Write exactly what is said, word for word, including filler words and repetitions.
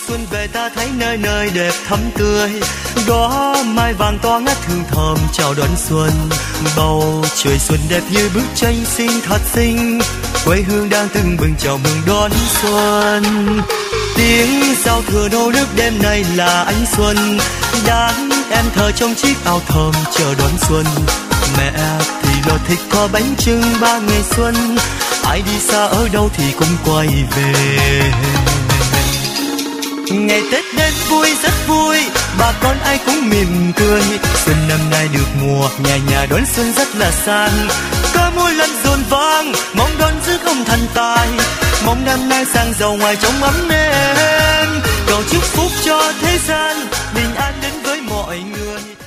xuân về ta thấy nơi nơi đẹp thắm tươi, đó mai vàng to ngát hương thơm chào đón xuân. Bầu trời xuân đẹp như bức tranh xinh thật xinh, quê hương đang tưng bừng chào mừng đón xuân. Tiếng giao thừa nô nức đêm nay là ánh xuân, đàn em thờ trong chiếc áo thơm chờ đón xuân. Mẹ thì lo thịt kho bánh chưng ba ngày xuân, ai đi xa ở đâu thì cũng quay về. Ngày Tết đến vui rất vui, bà con ai cũng mỉm cười. Xuân năm nay được mùa, nhà nhà đón xuân rất là sang. Có mỗi lần dồn vang, mong đón rước ông thần tài. Mong năm nay sang giàu ngoài trong ấm êm, cầu chúc phúc cho thế gian bình an đến với mọi người.